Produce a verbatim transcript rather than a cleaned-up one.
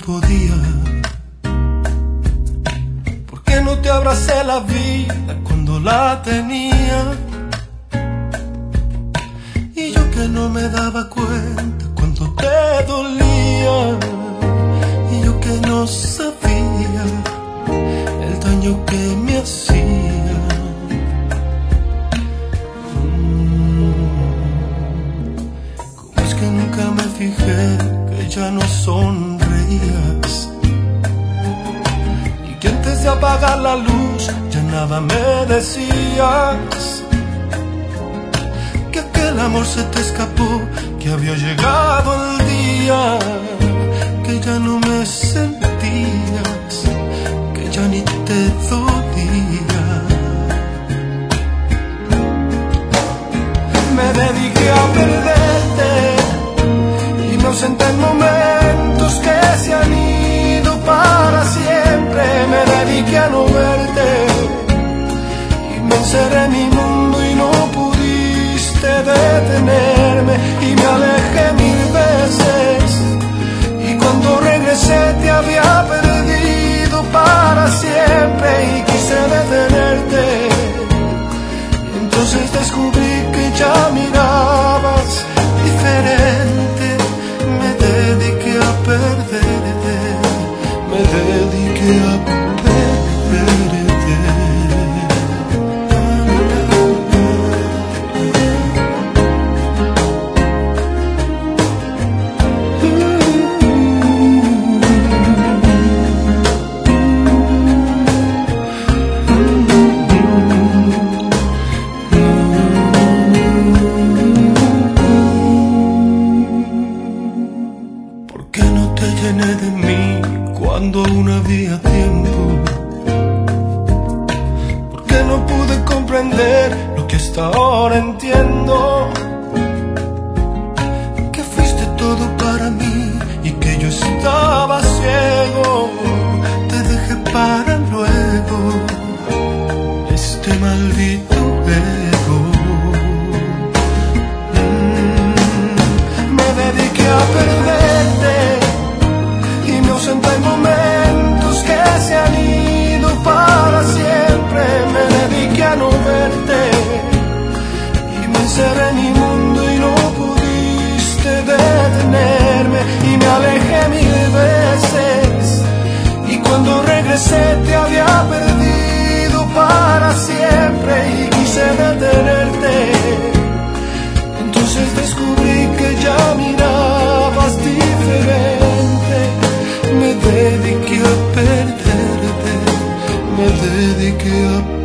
podía. ¿Por qué no te abracé la vida cuando la tenía? Y yo que no me daba cuenta cuánto te dolía. Y yo que no sabía el daño que me hacía. ¿Cómo es que nunca me fijé que ya no sonreías? Y que antes de apagar la luz ya nada me decías. Que aquel amor se te escapó, que había llegado el día, que ya no me sentías, que ya ni te dolía. Me dediqué a perderte y me ausenté en momentos que se han ido para siempre. Me dediqué a no verte y me encerré en mi mundo y no pudiste detenerme. Y me alejé mil veces y cuando regresé te había perdido para siempre. Y quise detenerte, entonces descubrí que ya mirabas diferente. Me dediqué a perderte, me dediqué a perderte. De mí cuando aún había tiempo. ¿Por qué no pude comprender lo que hasta ahora entiendo? Que fuiste todo para mí y que yo estaba ciego. Te dejé para luego este maldito ego. mm, Me dediqué a perderte, hay momentos que se han ido para siempre. Me dediqué a no verte y me encerré en mi mundo y no pudiste detenerme. Y me alejé mil veces y cuando regresé te había perdido para siempre. Y quise detenerte, entonces descubrí que ya mirabas diferente. Me dediqué a perderte, me dediqué a